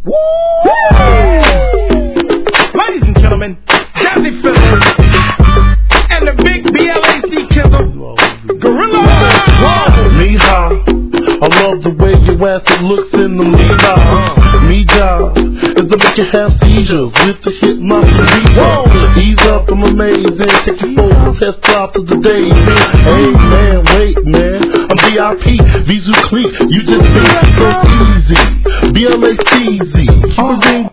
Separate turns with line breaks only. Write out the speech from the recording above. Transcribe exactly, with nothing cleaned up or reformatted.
Ladies and gentlemen, Jazzy Fiddler and the big B L A C killer, Gorilla.
Mija, I love the way your ass it looks in the Mija. Mija is the make you have seizures with the hit monster Mija. Ease up, I'm amazing. Take you for the test drive to the day. Hey man, wait man, I'm V I P, Visu Clique. You just think so easy. B L A C Z.